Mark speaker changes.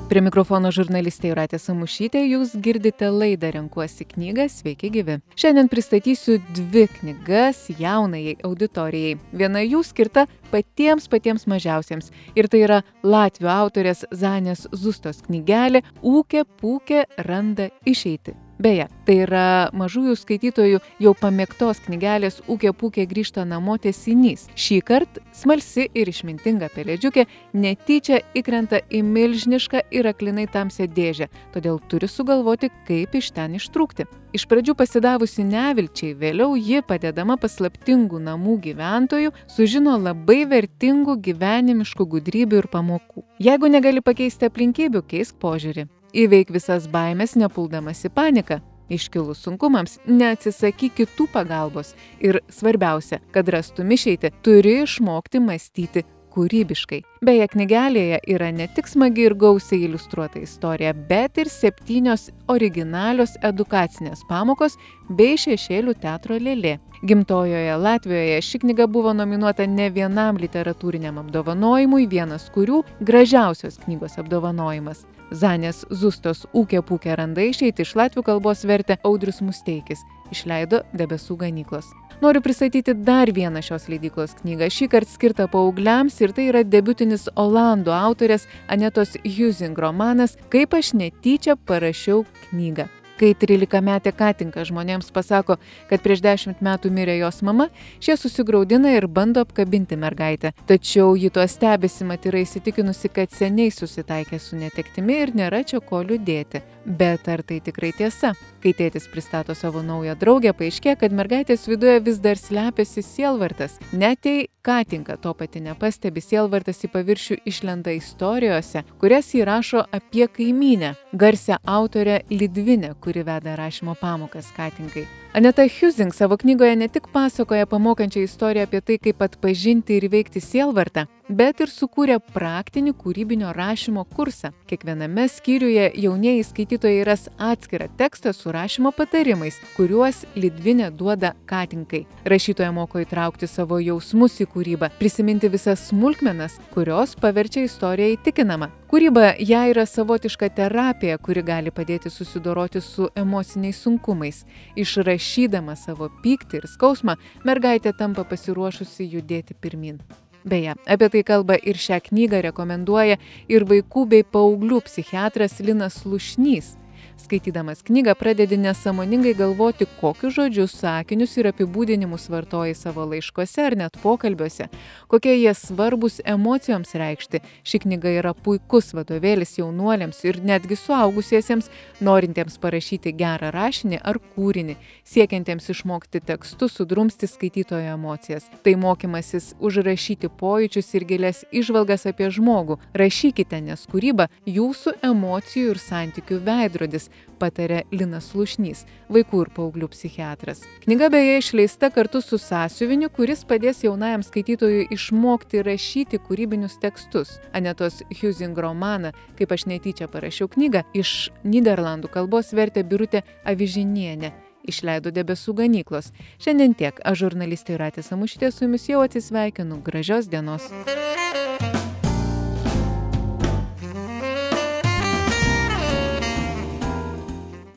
Speaker 1: Prie mikrofono žurnalistė Jūratė Samušytė, jūs girdite laidą Renkuosi knygą, sveiki gyvi. Šiandien pristatysiu 2 knygas jaunajai auditorijai. Viena jų skirta patiems mažiausiems. Ir tai yra latvių autorės Zanės Zustos knygelė Ūkė pūkė randa išeitį. Beje, tai yra mažųjų skaitytojų jau pamėgtos knygelės Ūkė pūkė grįžta namo tęsinys. Šįkart smalsi ir išmintinga pelėdžiukė netyčia įkrenta į milžinišką ir aklinai tamsią dėžę, todėl turi sugalvoti, kaip iš ten ištrūkti. Iš pradžių pasidavusi nevilčiai, vėliau ji, padedama paslaptingų namų gyventojų, sužino labai vertingų gyvenimiškų gudrybių ir pamokų. Jeigu negali pakeisti aplinkybių, keisk požiūrį. Įveik visas baimes, nepuldamas į paniką. Iškilus sunkumams, neatsisakyk kitų pagalbos. Ir svarbiausia, kad rastum išeitį, turi išmokti mąstyti kūrybiškai. Beje, knygelėje yra ne tik smagi ir gausiai iliustruota istorija, bet ir 7 originalios edukacinės pamokos bei šešėlių teatro lėlė. Gimtojoje Latvijoje ši knyga buvo nominuota ne vienam literatūriniam apdovanojimui, vienas kurių gražiausios knygos apdovanojimas. Zanės Zustos Ūkė pūkė randa išeitį iš latvių kalbos vertė Audrius Musteikis, išleido Debesų ganyklos. Noriu pristatyti dar vieną šios leidyklos knygą, šįkart skirtą paaugliams, ir tai yra debiutinis olandų autorės Anetos Hjusing romanas Kaip aš netyčia parašiau knygą. Kai 13-metė Katinka žmonėms pasako, kad prieš 10 metų mirė jos mama, šie susigraudina ir bando apkabinti mergaitę. Tačiau ji tuo stebisi, mat yra įsitikinusi, kad seniai susitaikė su netektimi ir nėra čia ko liūdėti. Bet ar tai tikrai tiesa? Kai tėtis pristato savo naują draugę, paaiškėja, kad mergaitės viduje vis dar slepiasi sielvartas. Net jei Katinka to pati nepastebi, sielvartas į paviršių išlenda istorijose, kurias ji rašo apie kaimynę, garsią autorę Lidvinę, kuri veda rašymo pamokas Katinkai. Aneta Hjusing savo knygoje ne tik pasakoja pamokančią istoriją apie tai, kaip atpažinti ir įveikti sielvartą, bet ir sukūrė praktinį kūrybinio rašymo kursą. Kiekviename skyriuje jaunieji skaitytojai ras atskirą tekstą su rašymo patarimais, kuriuos Lidvinė duoda Katinkai. Rašytoja moko įtraukti savo jausmus į kūrybą, prisiminti visas smulkmenas, kurios paverčia istoriją įtikinamą. Kūryba ją yra savotiška terapija, kuri gali padėti susidoroti su emociniais sunkumais. Išrašydama savo pyktį ir skausmą, mergaitė tampa pasiruošusi judėti pirmyn. Beje, apie tai kalba ir šią knygą rekomenduoja ir vaikų bei paauglių psichiatras Linas Slušnys. Skaitydamas knygą pradedi nesąmoningai galvoti, kokius žodžius, sakinius ir apibūdinimus vartoji savo laiškuose ar net pokalbiuose, kokie jie svarbus emocijoms reikšti. Ši knyga yra puikus vadovėlis jaunuoliams ir netgi suaugusiesiems, norintiems parašyti gerą rašinį ar kūrinį, siekiantiems išmokti tekstus, sudrumsti skaitytojo emocijas. Tai mokymasis užrašyti pojūčius ir gilias įžvalgas apie žmogų. Rašykite, nes kūryba jūsų emocijų ir santykių veidrodis, patarė Linas Slušnys, vaikų ir paauglių psichiatras. Knyga beje išleista kartu su sąsiuviniu, kuris padės jaunajam skaitytojui išmokti rašyti kūrybinius tekstus. Anetos Hjusing romaną Kaip aš netyčia parašiau knygą iš nyderlandų kalbos vertė Birutė Avižinienė. Išleido Debesų ganyklos. Šiandien tiek. Aš žurnalistė Jūratė Samušytė su jumis jau atsisveikinu. Gražios dienos.